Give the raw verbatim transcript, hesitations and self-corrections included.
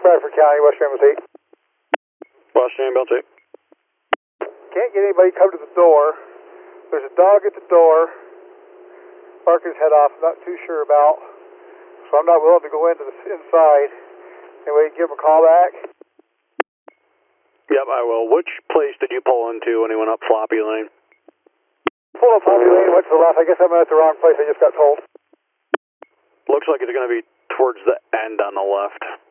Bradford County, West Ambulance eight. West Ambulance eight. Can't get anybody to come to the door. There's a dog at the door, barking his head off. I'm not too sure about, so I'm not willing to go into the inside. Anyway, give him a call back. Yep, I will. Which place did you pull into when he went up Floppy Lane? Pulled up Floppy Lane, went to the left. I guess I'm at the wrong place. I just got told. Looks like it's going to be towards the end on the left.